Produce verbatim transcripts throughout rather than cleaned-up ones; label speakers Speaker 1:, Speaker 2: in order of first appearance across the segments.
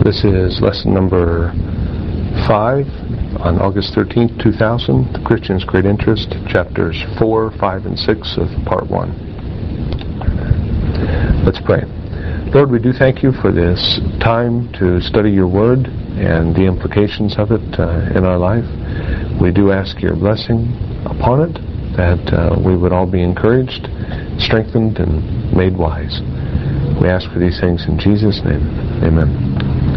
Speaker 1: This is lesson number five on August thirteenth, two thousand, The Christian's Great Interest, chapters four, five, and six of part one. Let's pray. Lord, we do thank you for this time to study your word and the implications of it uh, in our life. We do ask your blessing upon it, that uh, we would all be encouraged, strengthened, and made wise. We ask for these things in Jesus' name. Amen.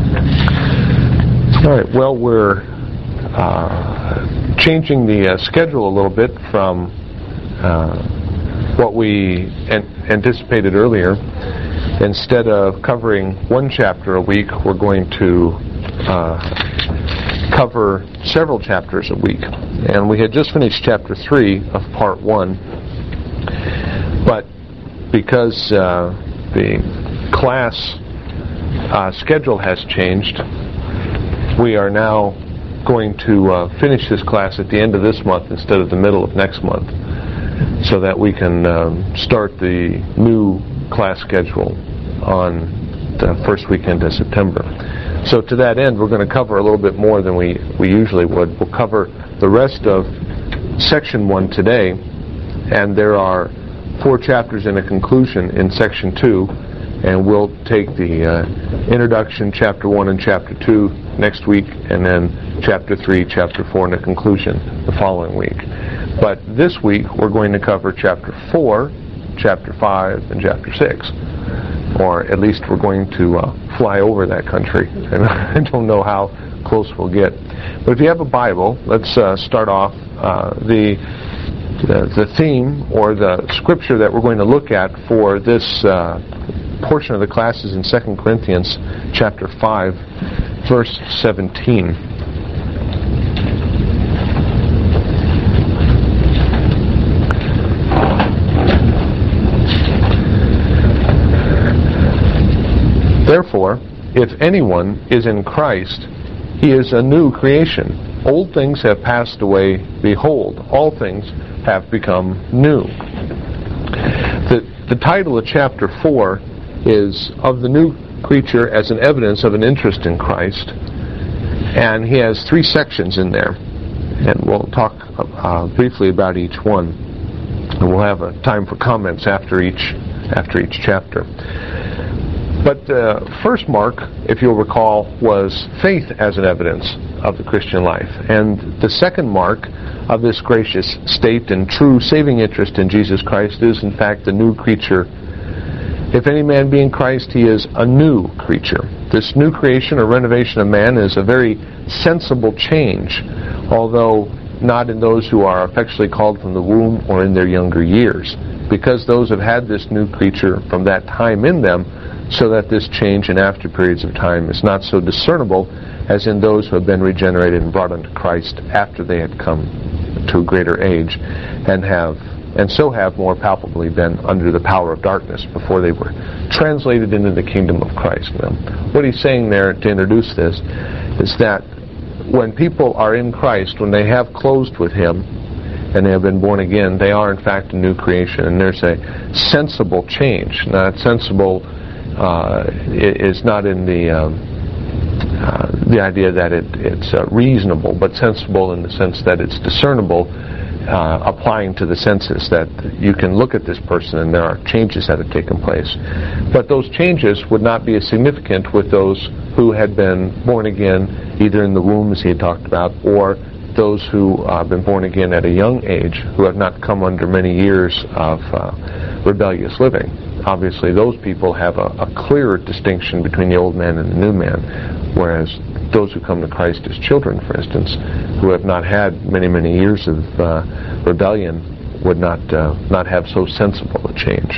Speaker 1: All right, well, we're uh, changing the uh, schedule a little bit from uh, what we an- anticipated earlier. Instead of covering one chapter a week, we're going to uh, cover several chapters a week. And we had just finished chapter three of part one, but because uh, the class uh, schedule has changed, we are now going to uh, finish this class at the end of this month instead of the middle of next month, so that we can um, start the new class schedule on the first weekend of September. So to that end, we're going to cover a little bit more than we, we usually would. We'll cover the rest of section one today, and there are four chapters and a conclusion in section two, and we'll take the uh, introduction, chapter one and chapter two next week, and then chapter three, chapter four, and a conclusion the following week. But this week, we're going to cover chapter four, chapter five, and chapter six. Or at least we're going to uh, fly over that country. And I don't know how close we'll get. But if you have a Bible, let's uh, start off. Uh, the, the the theme or the scripture that we're going to look at for this uh, portion of the class is in Second Corinthians chapter five, verse seventeen. Therefore, if anyone is in Christ, he is a new creation. Old things have passed away. Behold, all things have become new. The, the title of chapter four is Of the New Creature as an Evidence of an Interest in Christ. And he has three sections in there. And we'll talk uh, briefly about each one. And we'll have a time for comments after each, after each chapter. But the first mark, if you'll recall, was faith as an evidence of the Christian life. And the second mark of this gracious state and true saving interest in Jesus Christ is, in fact, the new creature. If any man be in Christ, he is a new creature. This new creation or renovation of man is a very sensible change, although not in those who are effectually called from the womb or in their younger years, because those have had this new creature from that time in them, so that this change in after periods of time is not so discernible as in those who have been regenerated and brought unto Christ after they had come to a greater age, and have and so have more palpably been under the power of darkness before they were translated into the kingdom of Christ. Now, what he's saying there to introduce this is that when people are in Christ, when they have closed with Him and they have been born again, they are in fact a new creation, and there's a sensible change. Not sensible Uh, is not in the um, uh, the idea that it, it's uh, reasonable, but sensible in the sense that it's discernible, uh, applying to the senses, that you can look at this person and there are changes that have taken place. But those changes would not be as significant with those who had been born again, either in the womb, as he had talked about, or those who have uh, been born again at a young age, who have not come under many years of uh, rebellious living. Obviously, those people have a, a clearer distinction between the old man and the new man, whereas those who come to Christ as children, for instance, who have not had many, many years of uh, rebellion, would not uh, not have so sensible a change.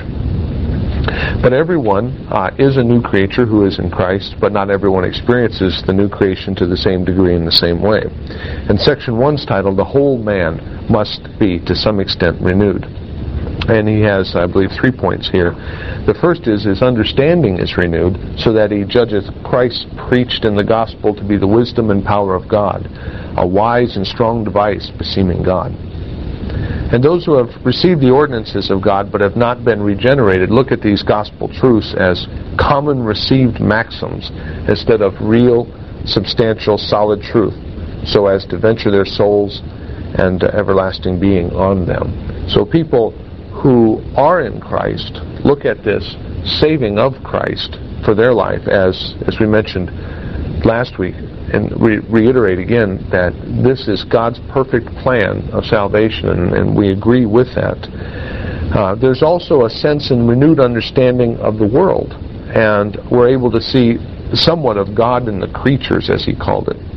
Speaker 1: But everyone uh, is a new creature who is in Christ, but not everyone experiences the new creation to the same degree in the same way. And section one's titled, The Whole Man Must Be to Some Extent Renewed. And he has, I believe, three points here. The first is his understanding is renewed, so that he judgeth Christ preached in the gospel to be the wisdom and power of God, a wise and strong device beseeming God. And those who have received the ordinances of God but have not been regenerated look at these gospel truths as common received maxims instead of real, substantial, solid truth, so as to venture their souls and uh, everlasting being on them. So people who are in Christ look at this saving of Christ for their life as, as we mentioned last week, and re- reiterate again that this is God's perfect plan of salvation, and, and we agree with that. Uh, there's also a sense and renewed understanding of the world, and we're able to see somewhat of God in the creatures, as he called it,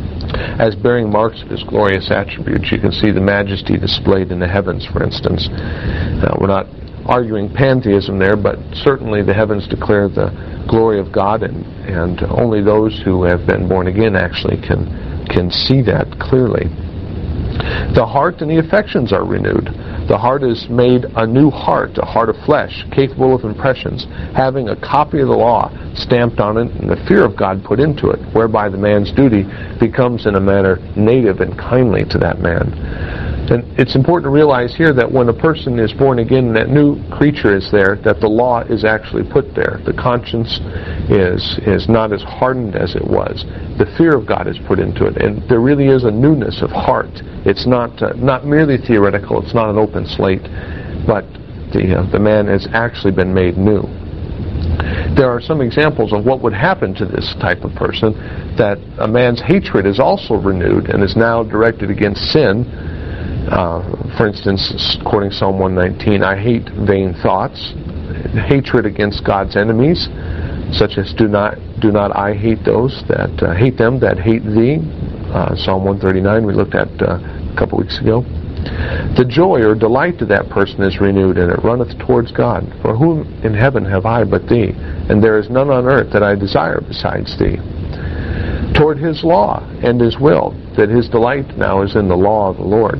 Speaker 1: as bearing marks of his glorious attributes. You can see the majesty displayed in the heavens, for instance. Uh, we're not arguing pantheism there, but certainly the heavens declare the glory of God, and, and only those who have been born again actually can can see that clearly. The heart and the affections are renewed. The heart is made a new heart, a heart of flesh, capable of impressions, having a copy of the law stamped on it and the fear of God put into it, whereby the man's duty becomes in a manner native and kindly to that man. And it's important to realize here that when a person is born again, that new creature is there, that the law is actually put there. The conscience is is not as hardened as it was. The fear of God is put into it, and there really is a newness of heart. It's not uh, not merely theoretical. It's not an open slate, but the uh, the man has actually been made new. There are some examples of what would happen to this type of person, that a man's hatred is also renewed and is now directed against sin. Uh, for instance, quoting Psalm one nineteen, I hate vain thoughts, hatred against God's enemies, such as do not do not I hate those that uh, hate them that hate thee. Uh, Psalm one thirty-nine we looked at uh, a couple weeks ago. The joy or delight of that person is renewed, and it runneth towards God. For whom in heaven have I but thee? And there is none on earth that I desire besides thee. Toward his law and his will, that his delight now is in the law of the Lord.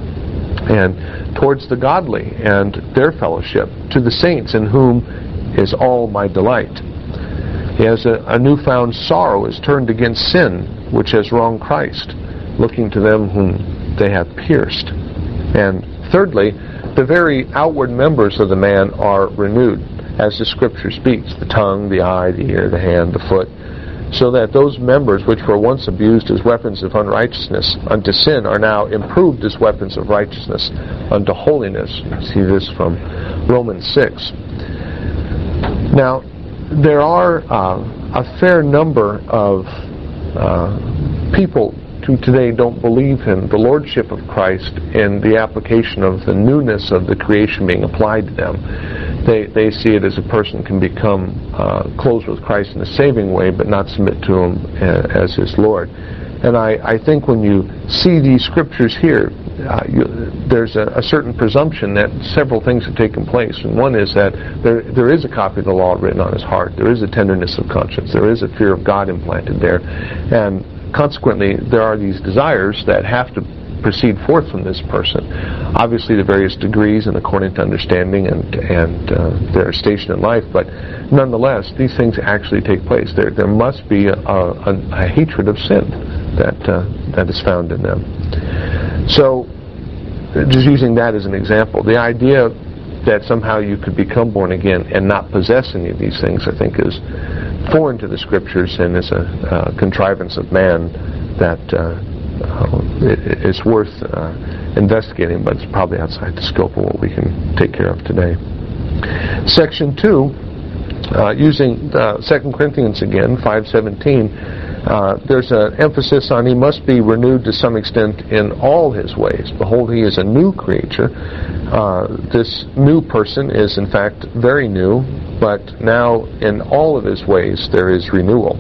Speaker 1: And towards the godly and their fellowship, to the saints in whom is all my delight. He has a, a newfound sorrow is turned against sin, which has wronged Christ, looking to them whom they have pierced. And thirdly, the very outward members of the man are renewed, as the Scripture speaks, the tongue, the eye, the ear, the hand, the foot, so that those members which were once abused as weapons of unrighteousness unto sin are now improved as weapons of righteousness unto holiness. You see this from Romans six. Now, there are uh, a fair number of uh, people who today don't believe in the lordship of Christ in the application of the newness of the creation being applied to them. They they see it as a person can become uh, close with Christ in a saving way, but not submit to Him uh, as His Lord. And I, I think when you see these scriptures here, uh, you, there's a, a certain presumption that several things have taken place. And one is that there there is a copy of the law written on his heart. There is a tenderness of conscience. There is a fear of God implanted there. And consequently, there are these desires that have to proceed forth from this person. Obviously, the various degrees and according to understanding and and uh, their station in life, but nonetheless, these things actually take place. There there must be a, a, a hatred of sin that uh, that is found in them. So, just using that as an example, the idea that somehow you could become born again and not possess any of these things, I think, is foreign to the Scriptures and is a uh, contrivance of man that uh, uh, it, it's worth uh, investigating, but it's probably outside the scope of what we can take care of today. Section two, uh, using uh, Second Corinthians again, five seventeen, uh, there's an emphasis on he must be renewed to some extent in all his ways. Behold, he is a new creature. Uh, this new person is in fact very new, but now in all of his ways there is renewal.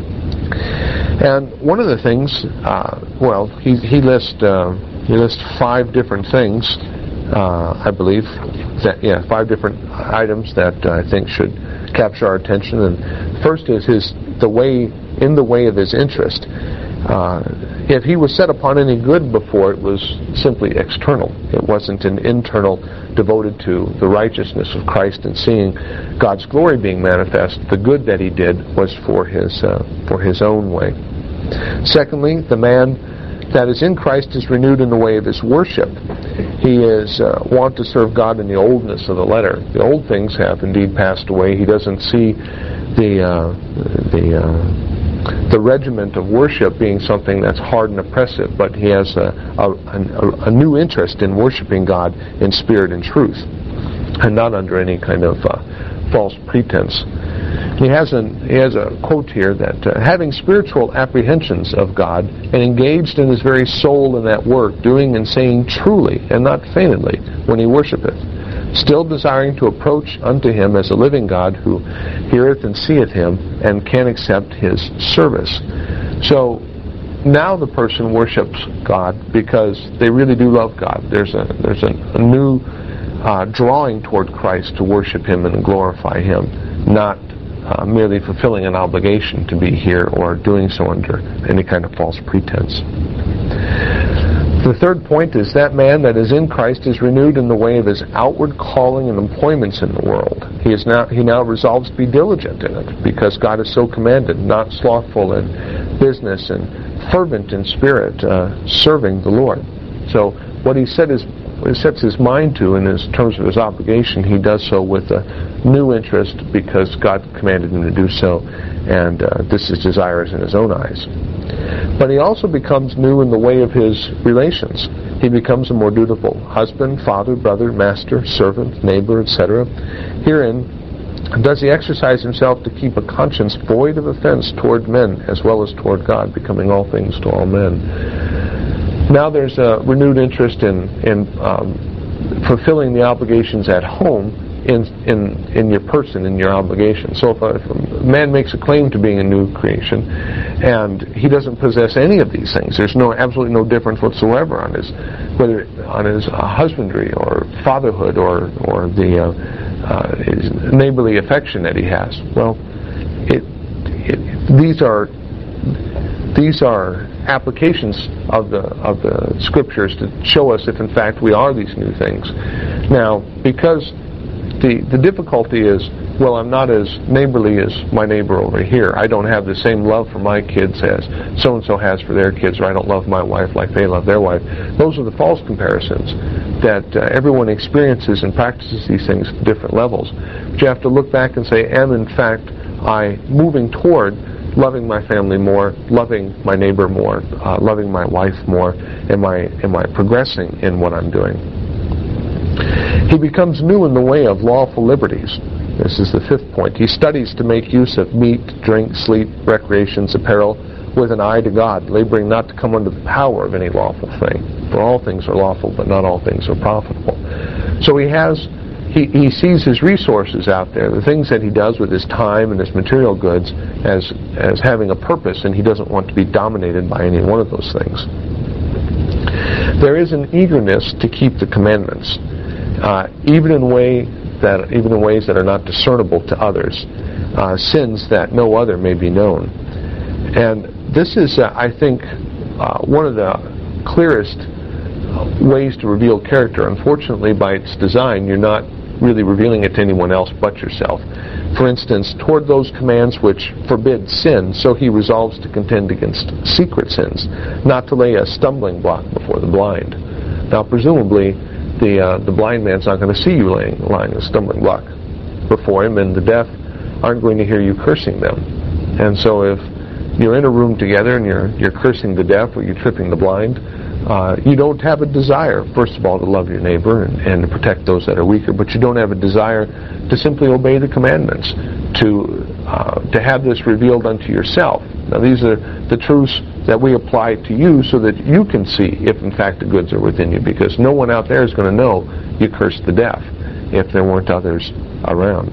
Speaker 1: And one of the things, uh, well, he, he lists uh, he lists five different things, uh, I believe, that yeah, five different items that uh, I think should capture our attention. And first is his the way in the way of his interest. Uh, if he was set upon any good before, it was simply external. It wasn't an internal, devoted to the righteousness of Christ and seeing God's glory being manifest. The good that he did was for his uh, for his own way. Secondly, the man that is in Christ is renewed in the way of his worship. He is uh, want to serve God in the oldness of the letter. The old things have indeed passed away. He doesn't see the uh, the uh, the regiment of worship being something that's hard and oppressive, but he has a, a, a, a new interest in worshiping God in spirit and truth, and not under any kind of uh, false pretense. He has, an, he has a quote here that, uh, having spiritual apprehensions of God, and engaged in his very soul in that work, doing and saying truly, and not feignedly, when he worshipeth, still desiring to approach unto him as a living God, who heareth and seeth him, and can accept his service. So, now the person worships God because they really do love God. There's a, there's a, a new uh, drawing toward Christ to worship him and glorify him, not Uh, merely fulfilling an obligation to be here or doing so under any kind of false pretense. The third point is that man that is in Christ is renewed in the way of his outward calling and employments in the world. He is now he now resolves to be diligent in it, because God has so commanded, not slothful in business and fervent in spirit, uh, serving the Lord. So what he said is What he sets his mind to in his terms of his obligation, he does so with a new interest because God commanded him to do so, and uh, this is desirous in his own eyes. But he also becomes new in the way of his relations. He becomes a more dutiful husband, father, brother, master, servant, neighbor, et cetera. Herein does he exercise himself to keep a conscience void of offense toward men as well as toward God, becoming all things to all men. Now there's a renewed interest in, in um, fulfilling the obligations at home in, in, in your person, in your obligation. So if a, if a man makes a claim to being a new creation and he doesn't possess any of these things, there's no absolutely no difference whatsoever on his whether on his uh, husbandry or fatherhood or or the uh, uh, his neighborly affection that he has. Well, it, it these are these are applications of the of the scriptures to show us if in fact we are these new things. Now, because the the difficulty is, well, I'm not as neighborly as my neighbor over here. I don't have the same love for my kids as so-and-so has for their kids, or I don't love my wife like they love their wife. Those are the false comparisons that uh, everyone experiences and practices these things at different levels. But you have to look back and say, am in fact I moving toward loving my family more, loving my neighbor more, uh, loving my wife more? Am I am I progressing in what I'm doing? He becomes new in the way of lawful liberties. This is the fifth point. He studies to make use of meat, drink, sleep, recreations, apparel, with an eye to God, laboring not to come under the power of any lawful thing. For all things are lawful, but not all things are profitable. So he has He, he sees his resources out there, the things that he does with his time and his material goods, as as having a purpose, and he doesn't want to be dominated by any one of those things. There is an eagerness to keep the commandments, uh, even in way that even in ways that are not discernible to others, uh, sins that no other may be known. And this is, uh, I think, uh, one of the clearest ways to reveal character. Unfortunately, by its design, you're not really revealing it to anyone else but yourself. For instance, toward those commands which forbid sin, so he resolves to contend against secret sins, not to lay a stumbling block before the blind. Now, presumably, the uh, the blind man's not going to see you laying, lying a stumbling block before him, and the deaf aren't going to hear you cursing them. And so if you're in a room together and you're you're cursing the deaf or you're tripping the blind, Uh, you don't have a desire, first of all, to love your neighbor and, and to protect those that are weaker, but you don't have a desire to simply obey the commandments, to uh, to have this revealed unto yourself. Now, these are the truths that we apply to you so that you can see if, in fact, the goods are within you, because no one out there is going to know you cursed the deaf if there weren't others around.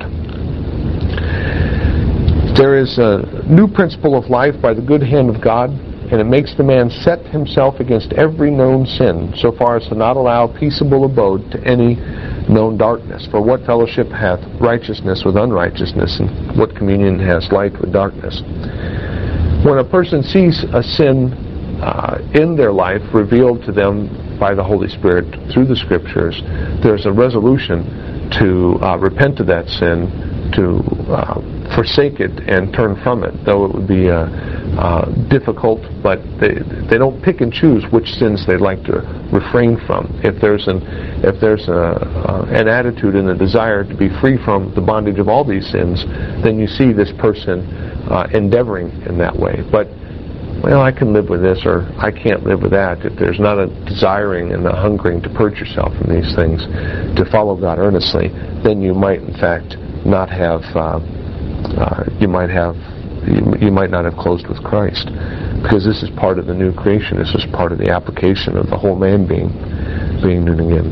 Speaker 1: There is a new principle of life by the good hand of God, and it makes the man set himself against every known sin, so far as to not allow peaceable abode to any known darkness. For what fellowship hath righteousness with unrighteousness, and what communion has light with darkness? When a person sees a sin uh, in their life revealed to them by the Holy Spirit through the Scriptures, there's a resolution to uh, repent of that sin, to uh, forsake it and turn from it, though it would be uh, uh, difficult, but they they don't pick and choose which sins they'd like to refrain from. If there's an if there's a, uh, an attitude and a desire to be free from the bondage of all these sins, then you see this person uh, endeavoring in that way. But well, I can live with this, or I can't live with that. If there's not a desiring and a hungering to purge yourself from these things, to follow God earnestly, then you might, in fact, not have. Uh, uh, you might have. You, you might not have closed with Christ, because this is part of the new creation. This is part of the application of the whole man being being new again.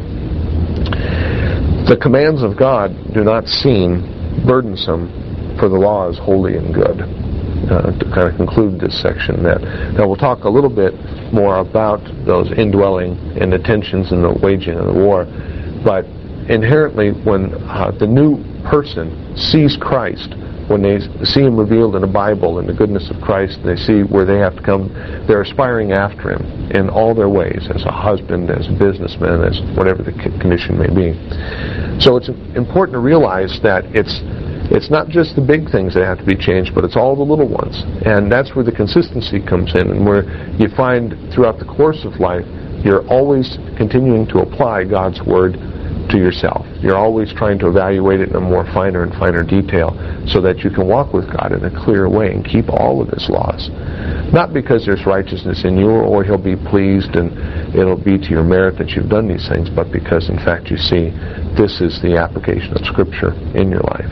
Speaker 1: The commands of God do not seem burdensome, for the law is holy and good. Uh, to kind of conclude this section, that now we'll talk a little bit more about those indwelling and the tensions and the waging of the war, but inherently when uh, the new person sees Christ, when they see him revealed in the Bible and the goodness of Christ, they see where they have to come, they're aspiring after him in all their ways, as a husband, as a businessman, as whatever the condition may be. So it's important to realize that it's It's not just the big things that have to be changed, but it's all the little ones. And that's where the consistency comes in, and where you find throughout the course of life, you're always continuing to apply God's Word to yourself. You're always trying to evaluate it in a more finer and finer detail so that you can walk with God in a clear way and keep all of His laws. Not because there's righteousness in you or He'll be pleased and it'll be to your merit that you've done these things, but because in fact you see this is the application of Scripture in your life.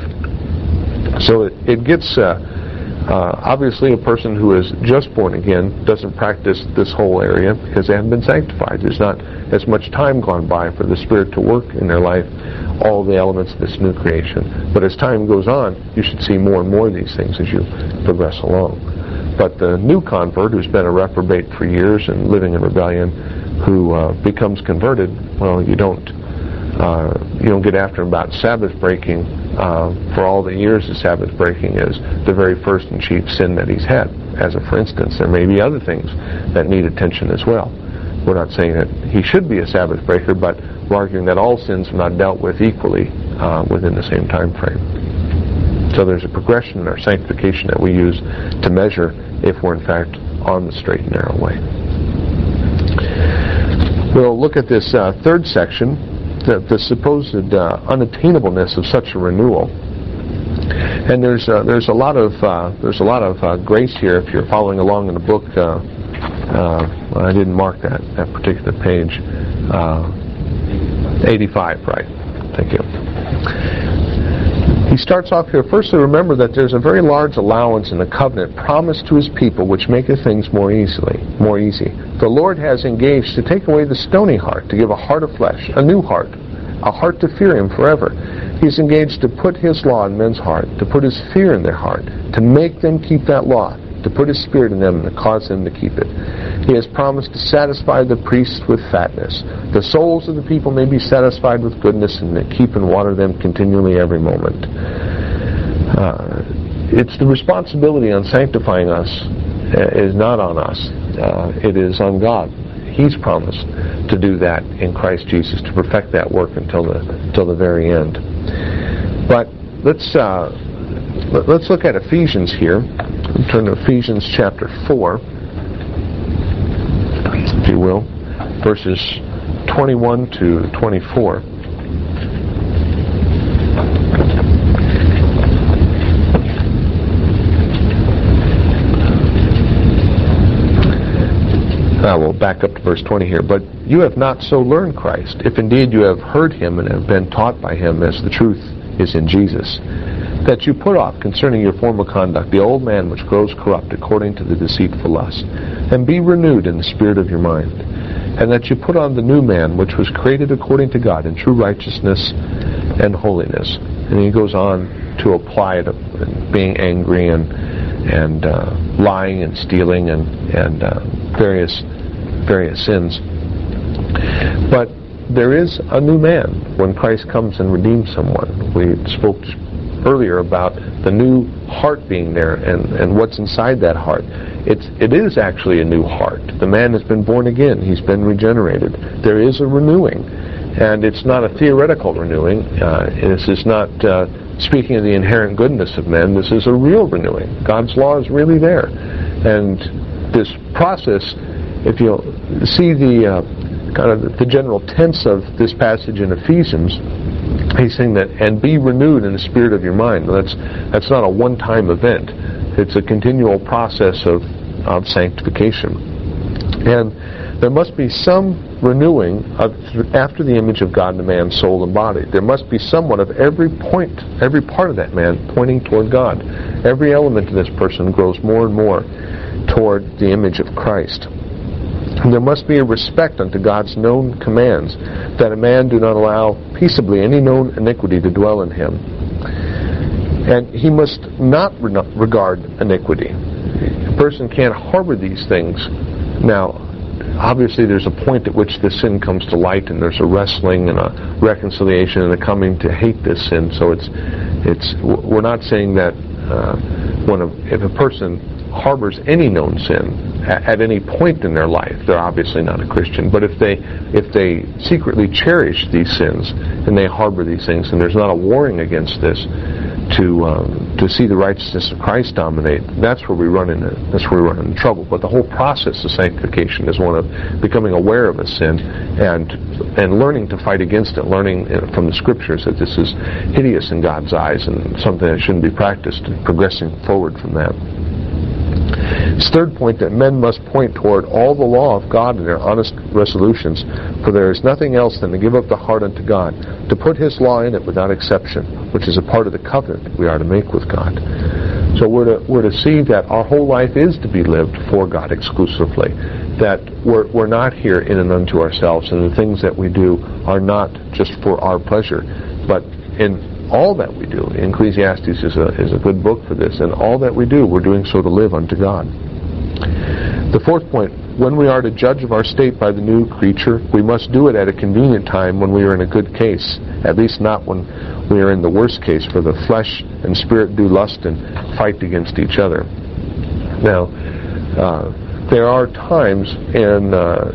Speaker 1: So it, it gets, uh, uh, obviously a person who is just born again doesn't practice this whole area because they haven't been sanctified. There's not as much time gone by for the Spirit to work in their life, all the elements of this new creation. But as time goes on, you should see more and more of these things as you progress along. But the new convert who's been a reprobate for years and living in rebellion, who uh, becomes converted, well, you don't uh, you don't get after him about Sabbath breaking. Uh, for all the years of Sabbath breaking is the very first and chief sin that he's had. As a for instance, there may be other things that need attention as well. We're not saying that he should be a Sabbath breaker, but we're arguing that all sins are not dealt with equally uh, within the same time frame. So there's a progression in our sanctification that we use to measure if we're in fact on the straight and narrow way. We'll look at this uh, third section, the, the supposed uh, unattainableness of such a renewal. And there's uh, there's a lot of uh, there's a lot of uh, grace here if you're following along in the book. Uh, uh, well, I didn't mark that that particular page. Uh, eighty-five, right? Thank you. He starts off here, firstly remember that there's a very large allowance in the covenant promised to his people which maketh things more easily, more easy. The Lord has engaged to take away the stony heart, to give a heart of flesh, a new heart, a heart to fear him forever. He's engaged to put his law in men's heart, to put his fear in their heart, to make them keep that law, to put his Spirit in them and to cause them to keep it. He has promised to satisfy the priests with fatness. The souls of the people may be satisfied with goodness, and to keep and water them continually every moment. Uh, it's the responsibility on sanctifying us uh, is not on us. Uh, it is on God. He's promised to do that in Christ Jesus, to perfect that work until the until the very end. But let's uh, let's look at Ephesians here. Turn to Ephesians chapter four, if you will, verses twenty-one to twenty-four. I will back up to verse twenty here. But you have not so learned Christ, if indeed you have heard him and have been taught by him, as the truth is in Jesus, that you put off concerning your former conduct the old man which grows corrupt according to the deceitful lust, and be renewed in the spirit of your mind, and that you put on the new man which was created according to God in true righteousness and holiness. And he goes on to apply it, being angry and and uh, lying and stealing and and uh, various various sins. But there is a new man when Christ comes and redeems someone. We spoke earlier about the new heart being there and, and what's inside that heart. It's, it is actually a new heart. The man has been born again. He's been regenerated. There is a renewing. And it's not a theoretical renewing. Uh, this is not uh, speaking of the inherent goodness of men. This is a real renewing. God's law is really there. And this process, if you'll see the uh, kind of the general tense of this passage in Ephesians, he's saying that, and be renewed in the spirit of your mind. That's that's not a one-time event. It's a continual process of, of sanctification. And there must be some renewing of, after the image of God in a man's soul and body. There must be somewhat of every point, every part of that man pointing toward God. Every element of this person grows more and more toward the image of Christ. And there must be a respect unto God's known commands, that a man do not allow peaceably any known iniquity to dwell in him. And he must not re- regard iniquity. A person can't harbor these things. Now, obviously there's a point at which the sin comes to light, and there's a wrestling and a reconciliation and a coming to hate this sin. So it's, it's we're not saying that uh, when a, if a person harbors any known sin at, at any point in their life, they're obviously not a Christian. But if they if they secretly cherish these sins and they harbor these things, and there's not a warring against this to um, to see the righteousness of Christ dominate, that's where we run into that's where we run into trouble. But the whole process of sanctification is one of becoming aware of a sin and and learning to fight against it, learning from the Scriptures that this is hideous in God's eyes and something that shouldn't be practiced, and progressing forward from that. His third point, that men must point toward all the law of God in their honest resolutions, for there is nothing else than to give up the heart unto God, to put His law in it without exception, which is a part of the covenant we are to make with God. So we're to, we're to see that our whole life is to be lived for God exclusively, that we're, we're not here in and unto ourselves, and the things that we do are not just for our pleasure, but in all that we do. Ecclesiastes is a, is a good book for this, and all that we do, we're doing so to live unto God. The fourth point, when we are to judge of our state by the new creature, we must do it at a convenient time when we are in a good case, at least not when we are in the worst case, for the flesh and spirit do lust and fight against each other. Now, uh, there are times in, uh,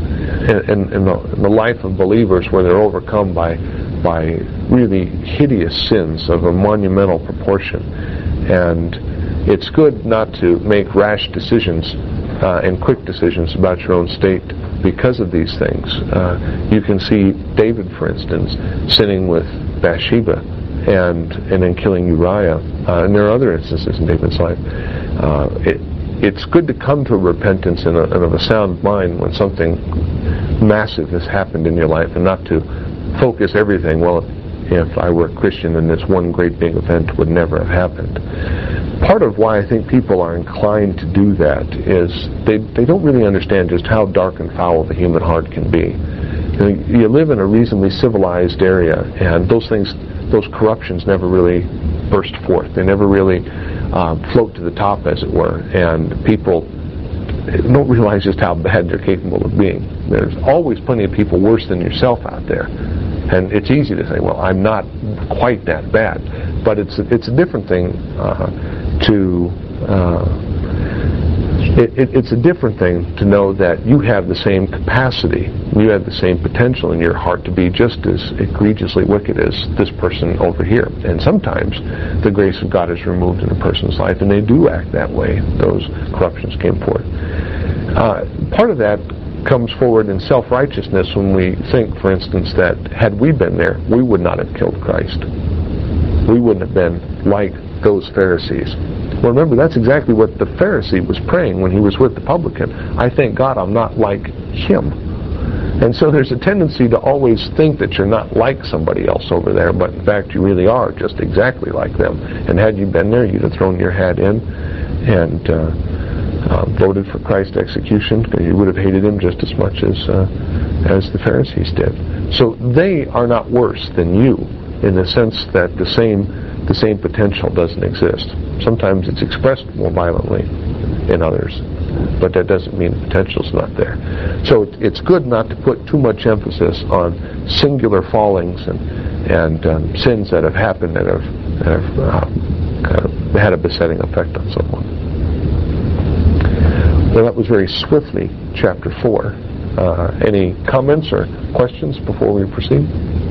Speaker 1: in, in, the, in the life of believers where they're overcome by by really hideous sins of a monumental proportion. And it's good not to make rash decisions uh, and quick decisions about your own state because of these things. Uh, you can see David, for instance, sinning with Bathsheba and and then killing Uriah. Uh, and there are other instances in David's life. Uh, it, it's good to come to repentance and, a, and of a sound mind when something massive has happened in your life, and not to focus everything, well, if I were a Christian, then this one great big event would never have happened. Part of why I think people are inclined to do that is they they don't really understand just how dark and foul the human heart can be. You know, you live in a reasonably civilized area, and those things, those corruptions never really burst forth. They never really uh, float to the top, as it were, and people don't realize just how bad they're capable of being. There's always plenty of people worse than yourself out there. And it's easy to say, well, I'm not quite that bad. But it's a, it's a different thing uh, to... Uh, it, it, it's a different thing to know that you have the same capacity, you have the same potential in your heart to be just as egregiously wicked as this person over here. And sometimes the grace of God is removed in a person's life, and they do act that way. Those corruptions came forth. Uh, part of that comes forward in self-righteousness when we think, for instance, that had we been there, we would not have killed Christ. We wouldn't have been like those Pharisees. Well, remember, that's exactly what the Pharisee was praying when he was with the publican. I thank God I'm not like him. And so there's a tendency to always think that you're not like somebody else over there, but in fact you really are just exactly like them. And had you been there, you'd have thrown your hat in and uh, uh, voted for Christ's execution, because you would have hated him just as much as uh, as the Pharisees did. So they are not worse than you in the sense that the same the same potential doesn't exist. Sometimes it's expressed more violently in others, but that doesn't mean the potential's not there. So it's good not to put too much emphasis on singular fallings and and um, sins that have happened that have, that have uh, kind of had a besetting effect on someone. Well, that was very swiftly chapter four. Uh, any comments or questions before we proceed?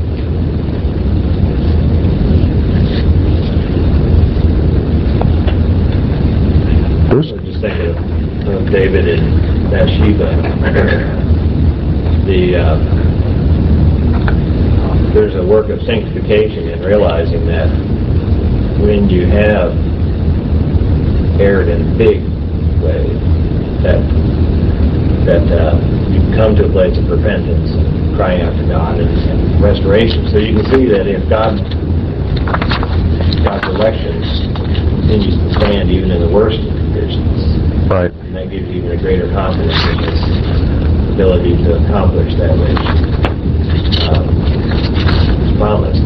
Speaker 1: Bruce?
Speaker 2: I was just thinking of, of David and Bathsheba. the uh, there's a work of sanctification in realizing that when you have erred in big ways, that that uh, you come to a place of repentance and crying out to God and, and restoration. So you can see that if God God's election continues to stand even in the worst of conditions,
Speaker 1: right,
Speaker 2: and that gives you even a greater confidence in His ability to accomplish that which um, is promised.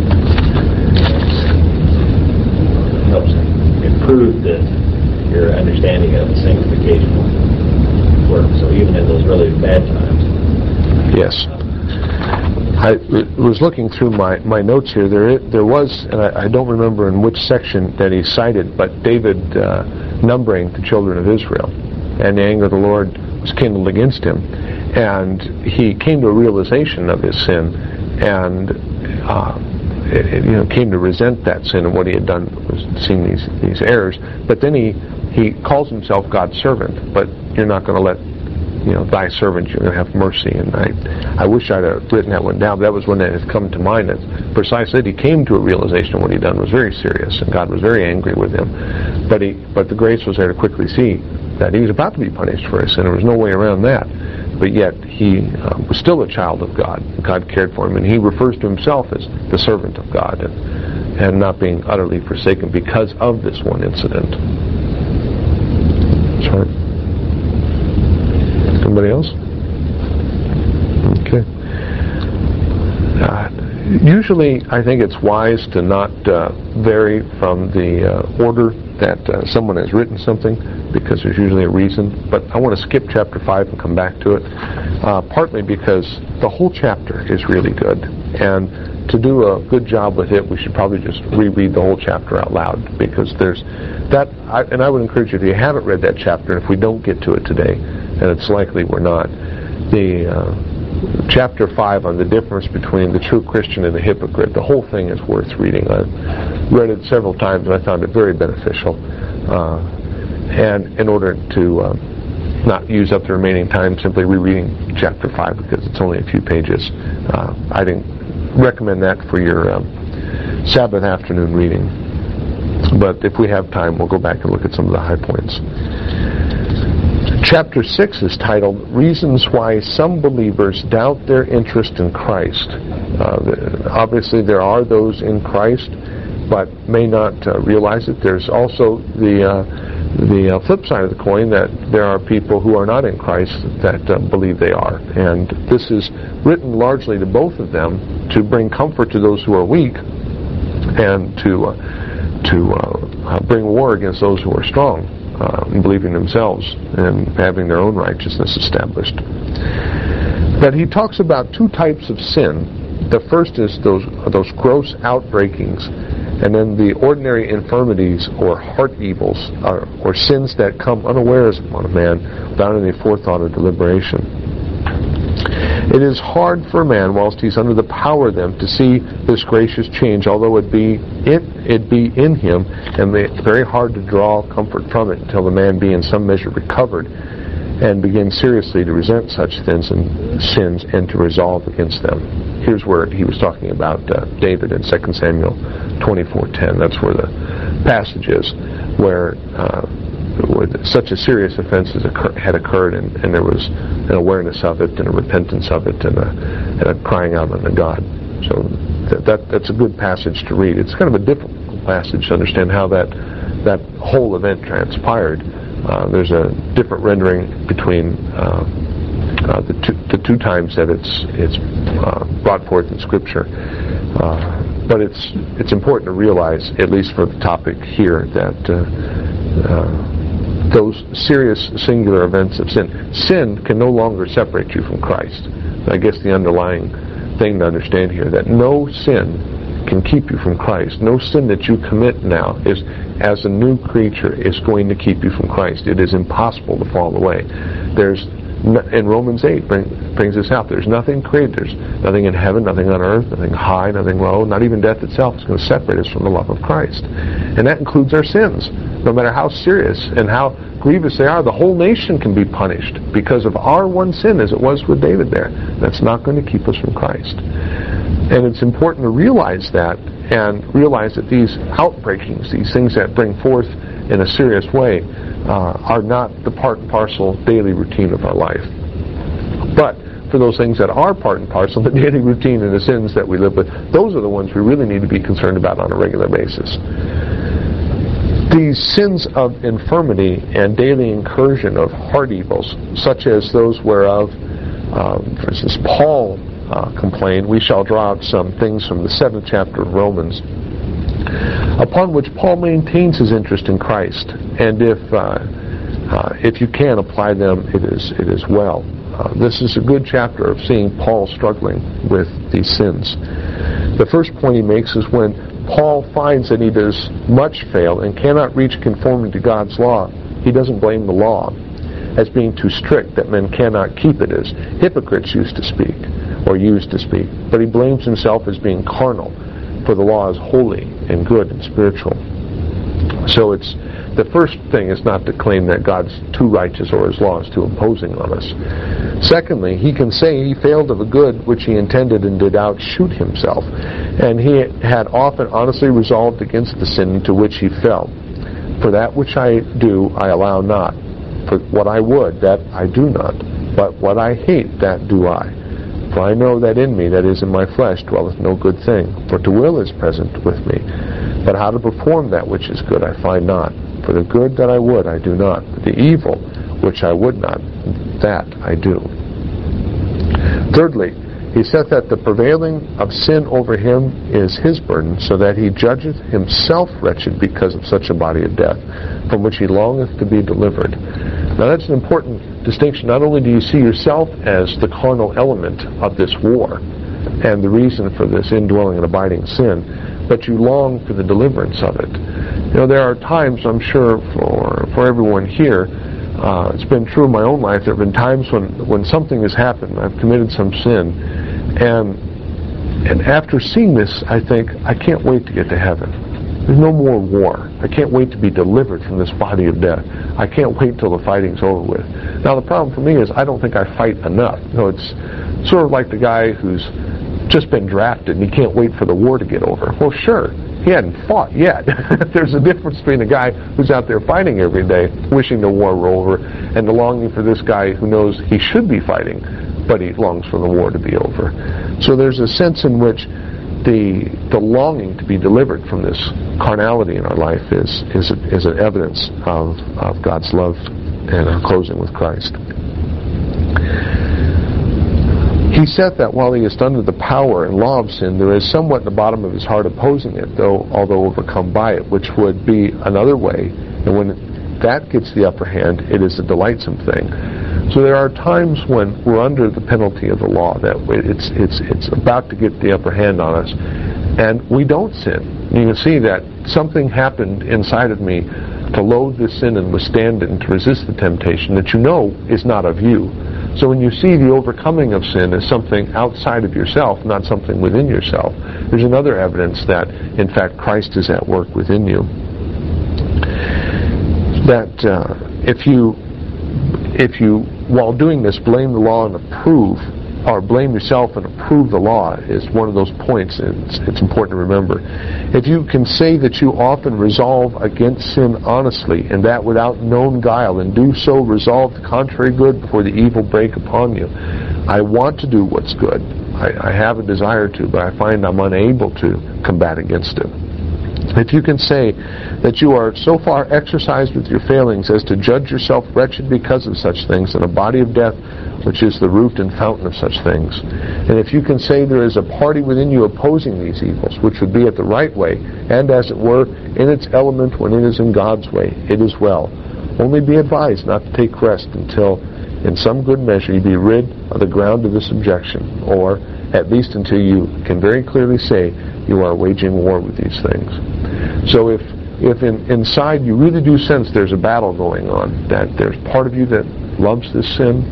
Speaker 2: It helps improve the, your understanding of the sanctification work. So even in those really bad times.
Speaker 1: Yes. I was looking through my, my notes here. There there was, and I, I don't remember in which section that he cited, but David uh, numbering the children of Israel, and the anger of the Lord was kindled against him, and he came to a realization of his sin, and uh, it, it, you know came to resent that sin and what he had done was seeing these these errors. But then he he calls himself God's servant, but you're not going to let you know, thy servant, you're going to have mercy. And I, I wish I'd have written that one down, but that was when it had come to mind. That precisely he came to a realization of what he'd done was very serious, and God was very angry with him. But he, but the grace was there to quickly see that he was about to be punished for his sin. There was no way around that. But yet he uh, was still a child of God. God cared for him, and he refers to himself as the servant of God, and, and not being utterly forsaken because of this one incident. Sorry. Somebody else? Okay. Uh, usually, I think it's wise to not uh, vary from the uh, order that uh, someone has written something, because there's usually a reason. But I want to skip chapter five and come back to it, uh, partly because the whole chapter is really good, and to do a good job with it, we should probably just reread the whole chapter out loud, because there's that. I, and I would encourage you, if you haven't read that chapter, and if we don't get to it today, and it's likely we're not, the uh, chapter five on the difference between the true Christian and the hypocrite, the whole thing is worth reading. I've read it several times, and I found it very beneficial. Uh, and in order to uh, not use up the remaining time simply rereading chapter five, because it's only a few pages, uh, I think recommend that for your um, Sabbath afternoon reading. But if we have time, we'll go back and look at some of the high points. Chapter six is titled, Reasons Why Some Believers Doubt Their Interest in Christ. Uh, obviously, there are those in Christ, but may not uh, realize it. There's also the uh, the uh, flip side of the coin, that there are people who are not in Christ that uh, believe they are. And this is written largely to both of them to bring comfort to those who are weak, and to uh, to uh, bring war against those who are strong. Uh, in believing themselves and having their own righteousness established. But he talks about two types of sin. The first is those those gross outbreakings, and then the ordinary infirmities or heart evils, or, or sins that come unawares upon a man without any forethought or deliberation. It is hard for a man, whilst he's under the power of them, to see this gracious change, although it be it, it be in him, and it's very hard to draw comfort from it until the man be in some measure recovered and begin seriously to resent such sins and sins and to resolve against them. Here's where he was talking about uh, David in Second Samuel twenty-four ten. That's where the passage is, where uh, where such a serious offense has occur- had occurred, and, and there was an awareness of it and a repentance of it and a, and a crying out unto God. So that, that that's a good passage to read. It's kind of a difficult passage to understand how that that whole event transpired. Uh, there's a different rendering between uh, uh, the two the two times that it's it's uh, brought forth in Scripture. Uh, but it's it's important to realize, at least for the topic here, that uh, uh, those serious singular events of sin. Sin can no longer separate you from Christ. I guess the underlying thing to understand here, that no sin can keep you from Christ. No sin that you commit now is, as a new creature, is going to keep you from Christ. It is impossible to fall away. There's in Romans eight bring, brings this out. There's nothing created. There's nothing in heaven, nothing on earth, nothing high, nothing low, not even death itself is going to separate us from the love of Christ. And that includes our sins. No matter how serious and how grievous they are, the whole nation can be punished because of our one sin, as it was with David there. That's not going to keep us from Christ. And it's important to realize that, and realize that these outbreakings, these things that bring forth in a serious way, uh, are not the part and parcel daily routine of our life. But for those things that are part and parcel, the daily routine and the sins that we live with, those are the ones we really need to be concerned about on a regular basis. These sins of infirmity and daily incursion of heart evils, such as those whereof, uh, for instance, Paul uh, complained, we shall draw out some things from the seventh chapter of Romans, upon which Paul maintains his interest in Christ, and if uh, uh, if you can apply them, it is it is well. Uh, this is a good chapter of seeing Paul struggling with these sins. The first point he makes is when Paul finds that he does much fail and cannot reach conformity to God's law, he doesn't blame the law as being too strict, that men cannot keep it, as hypocrites used to speak, or used to speak. But he blames himself as being carnal, for the law is holy and good and spiritual. So it's the first thing is not to claim that God's too righteous or his law is too imposing on us. Secondly, he can say he failed of a good which he intended and did outshoot himself. And he had often honestly resolved against the sin into which he fell. For that which I do, I allow not. For what I would, that I do not. But what I hate, that do I. For I know that in me, that is in my flesh, dwelleth no good thing. For to will is present with me. But how to perform that which is good, I find not. For the good that I would, I do not. But the evil which I would not, that I do. Thirdly, he saith that the prevailing of sin over him is his burden, so that he judgeth himself wretched because of such a body of death, from which he longeth to be delivered. Now that's an important distinction. Not only do you see yourself as the carnal element of this war, and the reason for this indwelling and abiding sin, but you long for the deliverance of it. You know, there are times, I'm sure, for for everyone here, uh, it's been true in my own life, there have been times when, when something has happened, I've committed some sin, and and after seeing this, I think, I can't wait to get to heaven. There's no more war. I can't wait to be delivered from this body of death. I can't wait till the fighting's over with. Now, the problem for me is I don't think I fight enough. You know, it's sort of like the guy who's just been drafted and he can't wait for the war to get over. Well, sure, he hadn't fought yet. There's a difference between a guy who's out there fighting every day, wishing the war were over, and the longing for this guy who knows he should be fighting, but he longs for the war to be over. So there's a sense in which the the longing to be delivered from this carnality in our life is is is an evidence of of God's love and our closing with Christ. He said that while he is under the power and law of sin, there is somewhat in the bottom of his heart opposing it, though although overcome by it, which would be another way. And when that gets the upper hand, it is a delightsome thing. So there are times when we're under the penalty of the law, that it's it's it's about to get the upper hand on us, and we don't sin. You can see that something happened inside of me to loathe this sin and withstand it and to resist the temptation that you know is not of you. So when you see the overcoming of sin as something outside of yourself, not something within yourself, there's another evidence that, in fact, Christ is at work within you. That uh, if you, if you, while doing this, blame the law and approve, or blame yourself and approve the law, is one of those points it's, it's important to remember. If you can say that you often resolve against sin honestly, and that without known guile, and do so resolve the contrary good before the evil break upon you. I want to do what's good. I, I have a desire to, but I find I'm unable to combat against it. If you can say that you are so far exercised with your failings as to judge yourself wretched because of such things, and a body of death which is the root and fountain of such things, and if you can say there is a party within you opposing these evils, which would be at the right way, and as it were, in its element when it is in God's way, it is well. Only be advised not to take rest until, in some good measure, you be rid of the ground of this objection, or at least until you can very clearly say you are waging war with these things. So if if in, inside you really do sense there's a battle going on, that there's part of you that loves this sin,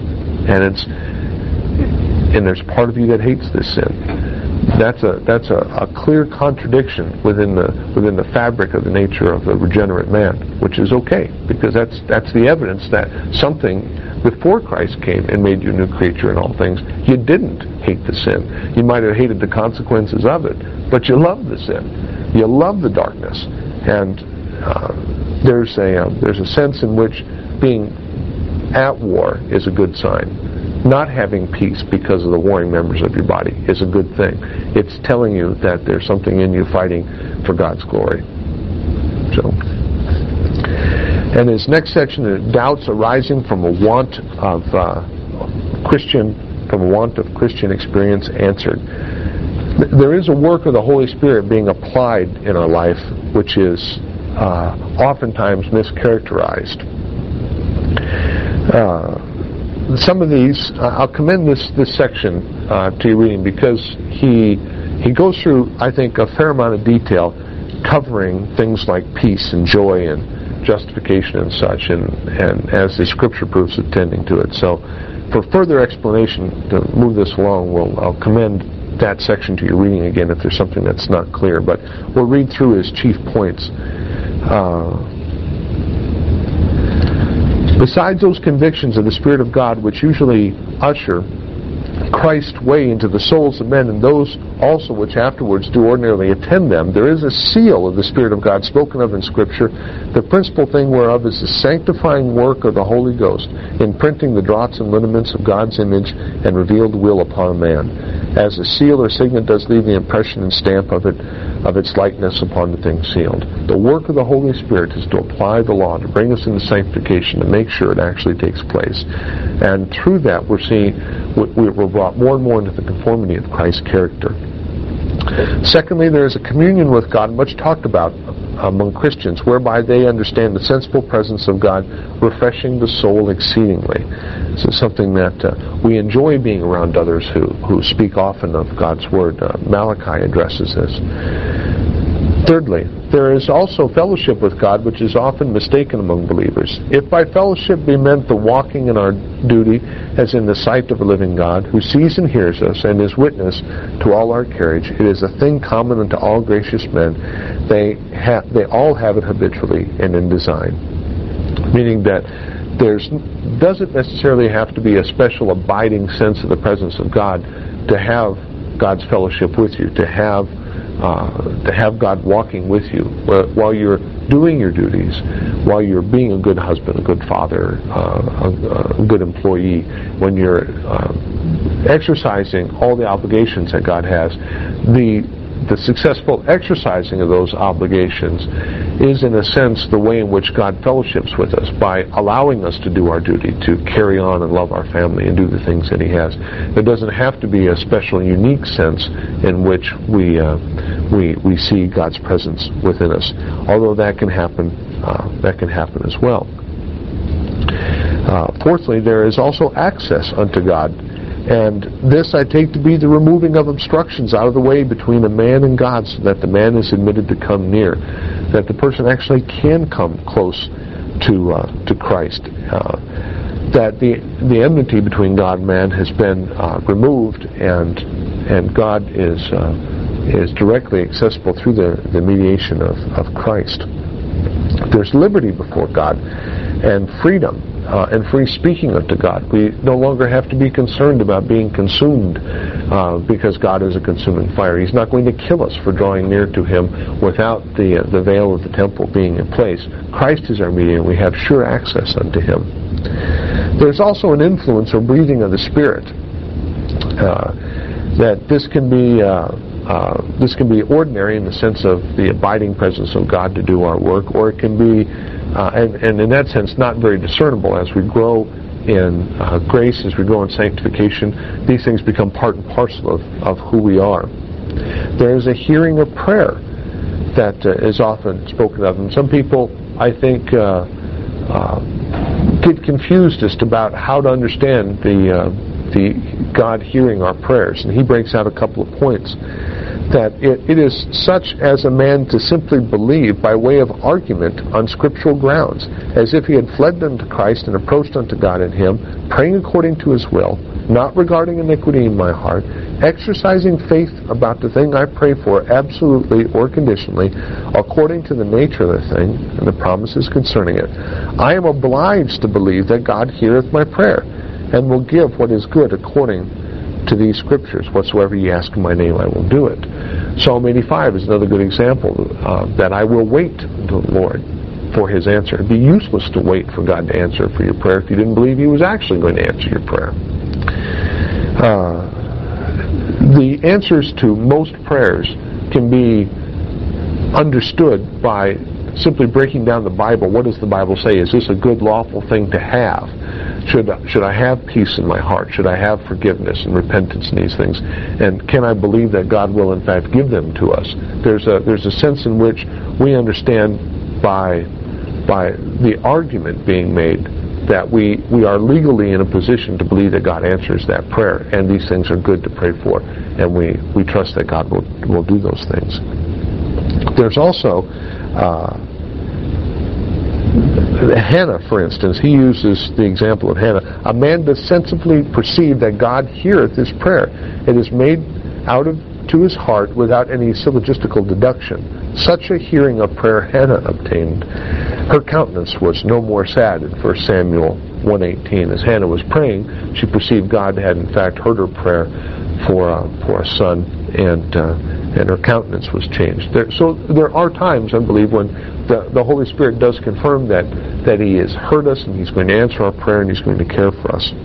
Speaker 1: and it's and there's part of you that hates this sin. That's a that's a, a clear contradiction within the within the fabric of the nature of the regenerate man, which is okay, because that's that's the evidence that something before Christ came and made you a new creature in all things. You didn't hate the sin. You might have hated the consequences of it, but you loved the sin. You loved the darkness, and uh, there's a uh, there's a sense in which being at war is a good sign. Not having peace because of the warring members of your body is a good thing. It's telling you that there's something in you fighting for God's glory. So, and his next section is doubts arising from a want of uh, Christian, from a want of Christian experience answered. There is a work of the Holy Spirit being applied in our life, which is uh, oftentimes mischaracterized. Uh, Some of these, uh, I'll commend this this section uh, to your reading, because he he goes through, I think, a fair amount of detail covering things like peace and joy and justification and such, and, and as the Scripture proves, attending to it. So, for further explanation to move this along, we'll I'll commend that section to your reading again if there's something that's not clear. But we'll read through his chief points. Uh, Besides those convictions of the Spirit of God which usually usher Christ's way into the souls of men, and those also which afterwards do ordinarily attend them, there is a seal of the Spirit of God spoken of in Scripture, the principal thing whereof is the sanctifying work of the Holy Ghost, imprinting the draughts and lineaments of God's image and revealed will upon man, as a seal or signet does leave the impression and stamp of it, of its likeness upon the thing sealed. The work of the Holy Spirit is to apply the law, to bring us into sanctification, to make sure it actually takes place. And through that, we're seeing, we're brought more and more into the conformity of Christ's character. Secondly, there is a communion with God, much talked about among Christians, whereby they understand the sensible presence of God, refreshing the soul exceedingly. This is something that uh, we enjoy being around others who, who speak often of God's Word. Uh, Malachi addresses this. Thirdly, there is also fellowship with God, which is often mistaken among believers. If by fellowship be meant the walking in our duty as in the sight of a living God, who sees and hears us and is witness to all our carriage, it is a thing common unto all gracious men. They ha- they all have it habitually and in design. Meaning that there's doesn't necessarily have to be a special abiding sense of the presence of God to have God's fellowship with you, to have Uh, to have God walking with you while you're doing your duties, while you're being a good husband, a good father, uh, a, a good employee, when you're uh, exercising all the obligations that God has. The the successful exercising of those obligations is, in a sense, the way in which God fellowships with us, by allowing us to do our duty, to carry on and love our family and do the things that He has. There doesn't have to be a special, unique sense in which we uh, we we see God's presence within us, although that can happen. Uh, that can happen as well. Uh, fourthly, there is also access unto God. And this I take to be the removing of obstructions out of the way between a man and God, so that the man is admitted to come near, that the person actually can come close to uh, to Christ, uh, that the the enmity between God and man has been uh, removed, and and God is uh, is directly accessible through the, the mediation of, of Christ. There's liberty before God and freedom. Uh, and free speaking unto God. We no longer have to be concerned about being consumed uh, because God is a consuming fire. He's not going to kill us for drawing near to Him without the uh, the veil of the temple being in place. Christ is our mediator. We have sure access unto Him. There's also an influence or breathing of the Spirit. Uh, that this can be uh, uh, this can be ordinary in the sense of the abiding presence of God to do our work, or it can be Uh, and, and in that sense, not very discernible. As we grow in uh, grace, as we grow in sanctification, these things become part and parcel of, of who we are. There is a hearing of prayer that uh, is often spoken of. And some people, I think, uh, uh, get confused as to about how to understand the, uh, the God hearing our prayers. And he breaks out a couple of points. that it, it is such as a man to simply believe by way of argument on scriptural grounds, as if he had fled unto Christ and approached unto God in him, praying according to his will, not regarding iniquity in my heart, exercising faith about the thing I pray for absolutely or conditionally, according to the nature of the thing and the promises concerning it. I am obliged to believe that God heareth my prayer, and will give what is good according to these scriptures. Whatsoever ye ask in my name, I will do it. Psalm eighty-five is another good example uh, that I will wait to the Lord for his answer. It'd be useless to wait for God to answer for your prayer if you didn't believe he was actually going to answer your prayer. Uh, the answers to most prayers can be understood by simply breaking down the Bible. What does the Bible say? Is this a good, lawful thing to have? Should, should I have peace in my heart? Should I have forgiveness and repentance in these things? And can I believe that God will, in fact, give them to us? There's a, there's a sense in which we understand by, by the argument being made that we, we are legally in a position to believe that God answers that prayer, and these things are good to pray for, and we, we trust that God will, will do those things. There's also uh, Hannah, for instance. He uses the example of Hannah. A man does sensibly perceive that God heareth his prayer. It is made out of to his heart without any syllogistical deduction. Such a hearing of prayer Hannah obtained. Her countenance was no more sad in First Samuel one eighteen. As Hannah was praying, she perceived God had in fact heard her prayer for uh, for a son, and uh, and her countenance was changed. There, so there are times, I believe, when the, the Holy Spirit does confirm that, that he has heard us and he's going to answer our prayer and he's going to care for us.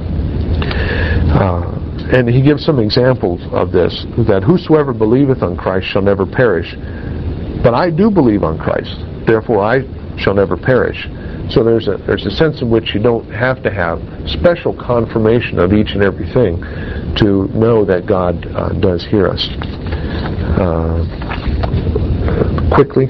Speaker 1: Uh, and he gives some examples of this, that whosoever believeth on Christ shall never perish. But I do believe on Christ, therefore I shall never perish. So there's a there's a sense in which you don't have to have special confirmation of each and everything to know that God uh, does hear us. Uh, quickly,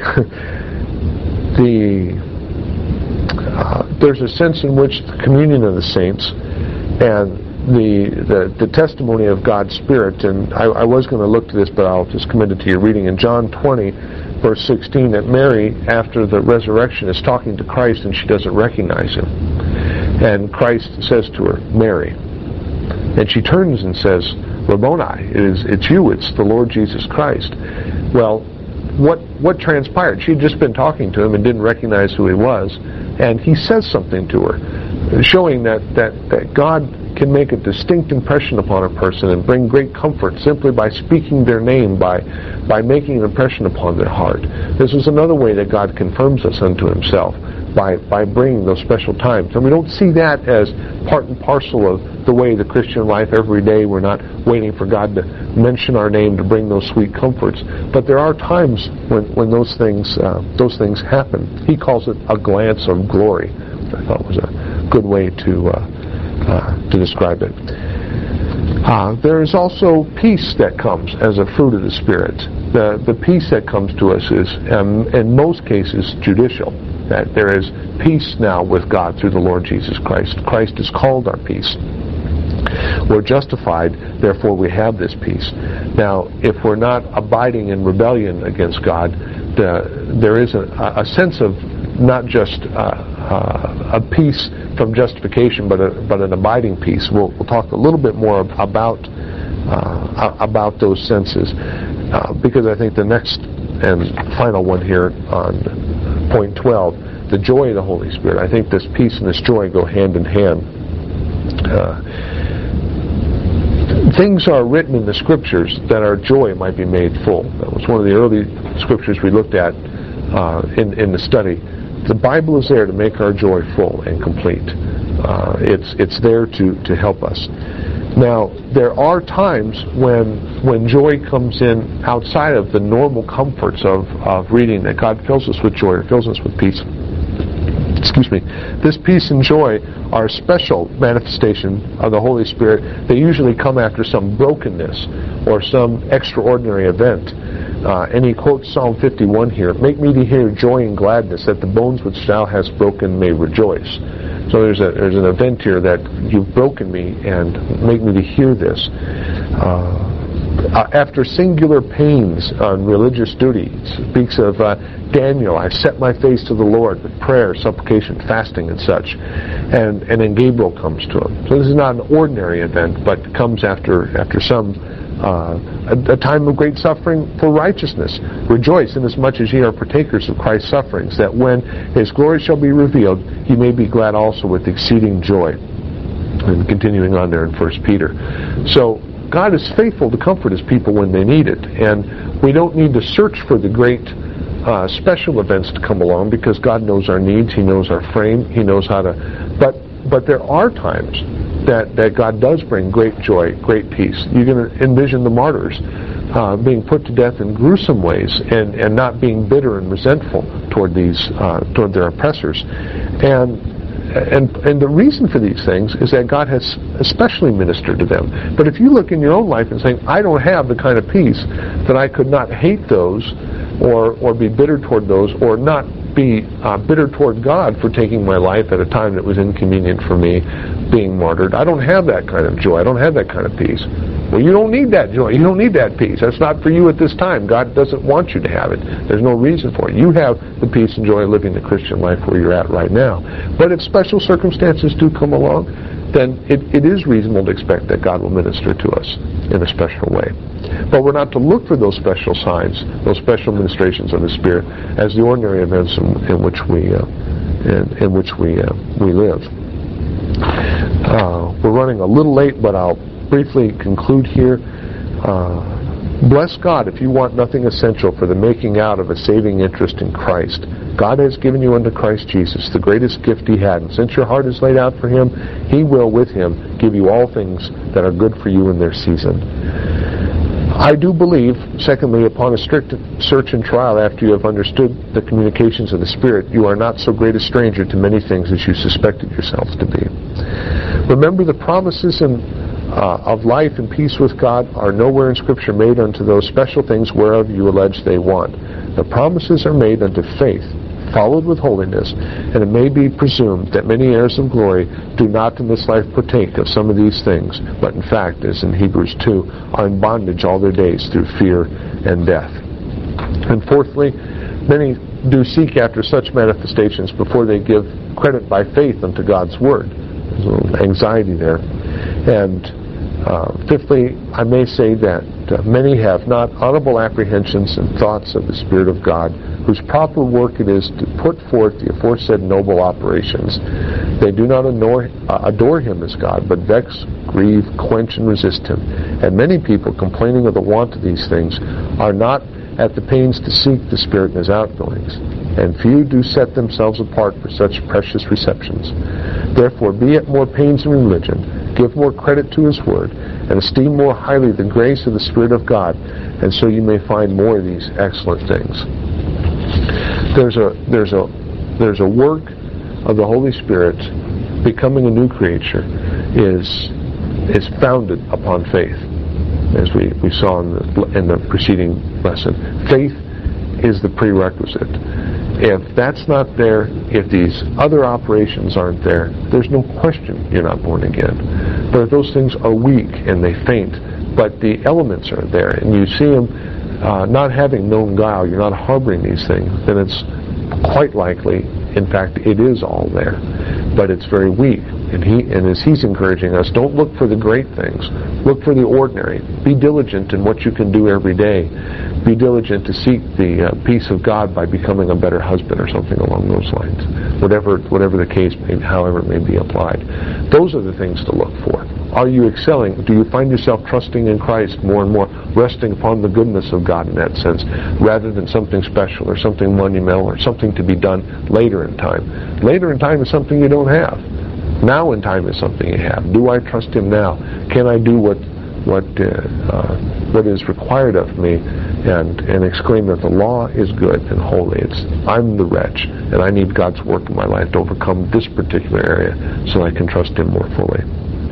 Speaker 1: the uh, there's a sense in which the communion of the saints and the the, the testimony of God's Spirit, and I, I was going to look to this, but I'll just commit it to your reading in John twenty, verse sixteen, that Mary, after the resurrection, is talking to Christ and she doesn't recognize him. And Christ says to her, Mary. And she turns and says, Rabboni, it is, it's you, it's the Lord Jesus Christ. Well, what what transpired? She had just been talking to him and didn't recognize who he was, and he says something to her, showing that, that, that God can make a distinct impression upon a person and bring great comfort simply by speaking their name, by by making an impression upon their heart. This is another way that God confirms us unto himself, by, by bringing those special times. And we don't see that as part and parcel of the way the Christian life every day. We're not waiting for God to mention our name to bring those sweet comforts. But there are times when, when those things uh, those things happen. He calls it a glance of glory, which I thought was a good way to uh, uh, to describe it. Uh, there is also peace that comes as a fruit of the Spirit. The, the peace that comes to us is, um, in most cases, judicial. That there is peace now with God through the Lord Jesus Christ. Christ is called our peace. We're justified, therefore we have this peace. Now, if we're not abiding in rebellion against God, the, there is a, a sense of not just uh, uh, a peace from justification, but a, but an abiding peace. We'll, we'll talk a little bit more about uh, about those senses, uh, because I think the next and final one here on point twelve, the joy of the Holy Spirit. I think this peace and this joy go hand in hand. Uh, things are written in the Scriptures that our joy might be made full. That was one of the early Scriptures we looked at uh, in, in the study. The Bible is there to make our joy full and complete. Uh, it's it's there to, to help us. Now, there are times when when joy comes in outside of the normal comforts of, of reading, that God fills us with joy, or fills us with peace. Excuse me. This peace and joy are a special manifestation of the Holy Spirit. They usually come after some brokenness or some extraordinary event. Uh, and he quotes Psalm fifty-one here, make me to hear joy and gladness, that the bones which thou hast broken may rejoice. So there's a there's an event here that you've broken me, and make me to hear this. Uh, uh, after singular pains on religious duty. It speaks of uh, Daniel, I set my face to the Lord with prayer, supplication, fasting, and such. And, and then Gabriel comes to him. So this is not an ordinary event, but comes after, after some Uh, a, a time of great suffering for righteousness. Rejoice inasmuch as ye are partakers of Christ's sufferings, that when his glory shall be revealed, ye may be glad also with exceeding joy. And continuing on there in First Peter. So God is faithful to comfort his people when they need it. And we don't need to search for the great uh, special events to come along, because God knows our needs, he knows our frame, he knows how to... But, but there are times that, that God does bring great joy, great peace. You can envision the martyrs uh, being put to death in gruesome ways, and, and not being bitter and resentful toward these uh, toward their oppressors. And and and the reason for these things is that God has especially ministered to them. But if you look in your own life and say, I don't have the kind of peace that I could not hate those, or or be bitter toward those, or not be uh, bitter toward God for taking my life at a time that was inconvenient for me, being martyred. I don't have that kind of joy. I don't have that kind of peace. Well, you don't need that joy. You don't need that peace. That's not for you at this time. God doesn't want you to have it. There's no reason for it. You have the peace and joy of living the Christian life where you're at right now. But if special circumstances do come along, then it, it is reasonable to expect that God will minister to us in a special way. But we're not to look for those special signs, those special ministrations of the Spirit, as the ordinary events in, in which we uh, in, in which we uh, we live. Uh, we're running a little late, but I'll briefly conclude here. Uh, bless God if you want nothing essential for the making out of a saving interest in Christ. God has given you unto Christ Jesus the greatest gift he had, and since your heart is laid out for him, he will with him give you all things that are good for you in their season. I do believe, secondly, upon a strict search and trial after you have understood the communications of the Spirit, you are not so great a stranger to many things as you suspected yourself to be. Remember, the promises in, uh, of life and peace with God are nowhere in Scripture made unto those special things whereof you allege they want. The promises are made unto faith, followed with holiness, and it may be presumed that many heirs of glory do not in this life partake of some of these things, but in fact, as in Hebrews two, are in bondage all their days through fear and death. And fourthly, many do seek after such manifestations before they give credit by faith unto God's word. There's a little anxiety there. And uh, fifthly, I may say that uh, many have not honorable apprehensions and thoughts of the Spirit of God, whose proper work it is to put forth the aforesaid noble operations. They do not adore, uh, adore him as God, but vex, grieve, quench, and resist him. And many people, complaining of the want of these things, are not at the pains to seek the Spirit in his outgoings. And few do set themselves apart for such precious receptions. Therefore, be at more pains in religion, give more credit to his word, and esteem more highly the grace of the Spirit of God, and so you may find more of these excellent things. There's a there's a there's a work of the Holy Spirit. Becoming a new creature is is founded upon faith, as we, we saw in the in the preceding lesson. Faith is the prerequisite. If that's not there, if these other operations aren't there, there's no question you're not born again. But if those things are weak and they faint, but the elements are there, and you see them uh, not having known guile, you're not harboring these things, then it's quite likely, in fact, it is all there. But it's very weak. And he, and as he's encouraging us, don't look for the great things. Look for the ordinary. Be diligent in what you can do every day. Be diligent to seek the uh, peace of God by becoming a better husband or something along those lines. Whatever, whatever the case may, however it may be applied. Those are the things to look for. Are you excelling? Do you find yourself trusting in Christ more and more, resting upon the goodness of God in that sense, rather than something special or something monumental or something to be done later in time? Later in time is something you don't have. Now in time is something you have. Do I trust him now? Can I do what what uh, uh, what is required of me, and and exclaim that the law is good and holy? It's I'm the wretch, and I need God's work in my life to overcome this particular area so I can trust him more fully.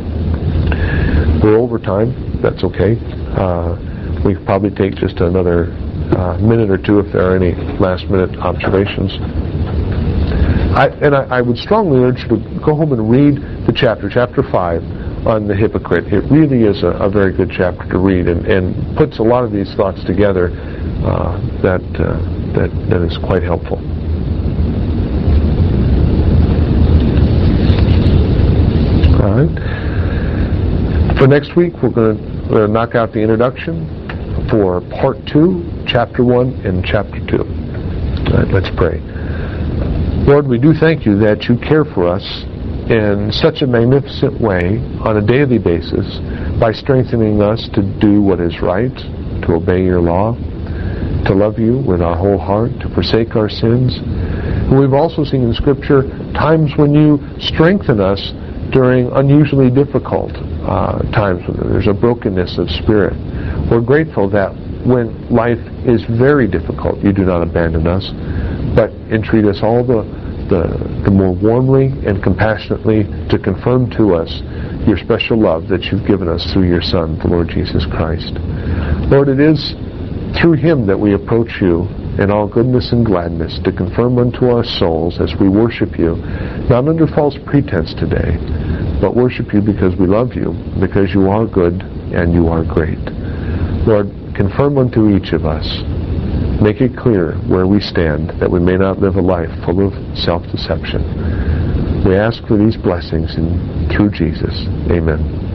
Speaker 1: We're over time. That's okay. Uh, we could probably take just another uh, minute or two if there are any last minute observations. I, and I, I would strongly urge you to go home and read the chapter, chapter five, on the hypocrite. It really is a, a very good chapter to read, and, and puts a lot of these thoughts together uh, that, uh, that that is quite helpful. All right. For next week, we're going to knock out the introduction for part two, chapter one, and chapter two. All right, let's pray. Lord, we do thank you that you care for us in such a magnificent way on a daily basis by strengthening us to do what is right, to obey your law, to love you with our whole heart, to forsake our sins. And we've also seen in Scripture times when you strengthen us during unusually difficult uh, times when there's a brokenness of spirit. We're grateful that when life is very difficult, you do not abandon us, but entreat us all the The, the more warmly and compassionately to confirm to us your special love that you've given us through your Son, the Lord Jesus Christ. Lord, it is through him that we approach you in all goodness and gladness to confirm unto our souls as we worship you, not under false pretense today, but worship you because we love you, because you are good and you are great. Lord, confirm unto each of us. Make it clear where we stand, that we may not live a life full of self-deception. We ask for these blessings in, through Jesus. Amen.